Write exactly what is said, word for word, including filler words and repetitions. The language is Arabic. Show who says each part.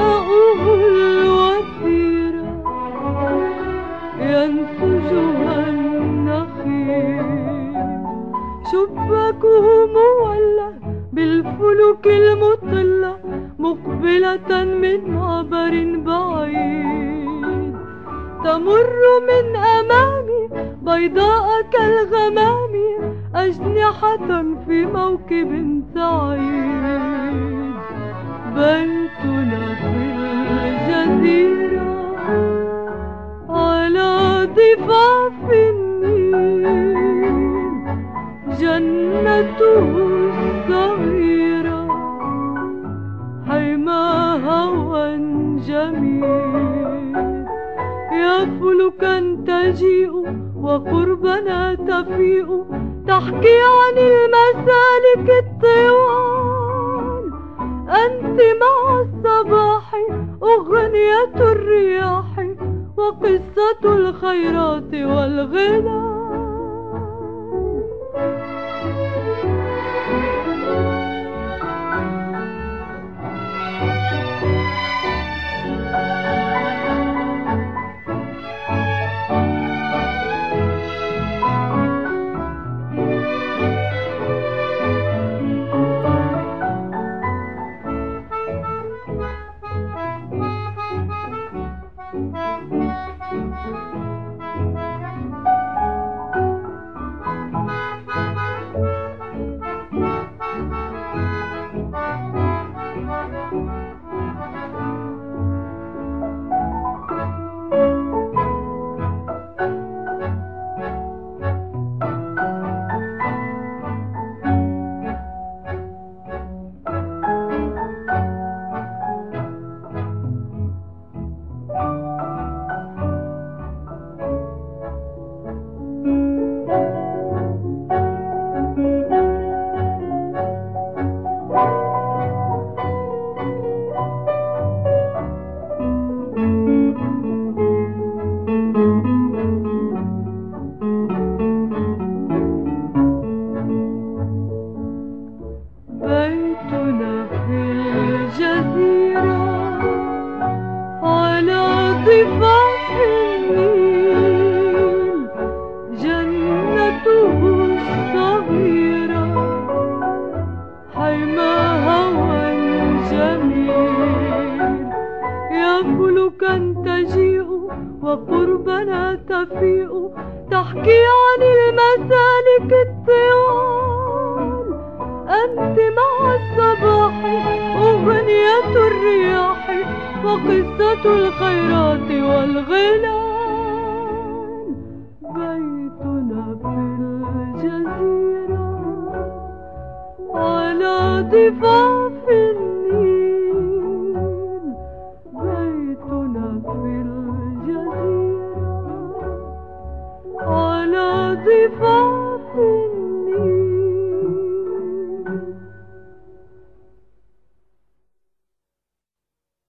Speaker 1: ماؤه الوثيرة ينسجها النخيل، شباكه مولى بالفلك المطلة مقبلة من معبر بعيد، تمر من أمامي بيضاء كالغمام أجنحة في موكب سعيد. بيتنا في الجزيرة على ضفاف النيل، جنته الصغيرة حمى هوى جميل. يا فلكا تجيء وقربنا تفيء، تحكي عن المسالك الطوال. أنت مع الصباح أغنية الرياح وقصة الخيرات والغنى. وقربنا تفيء، تحكي عن المسالك الطوال. أنت مع الصباح أغنية الرياح وقصة الخيرات والغلال. بيتنا في الجزيرة على ضفاف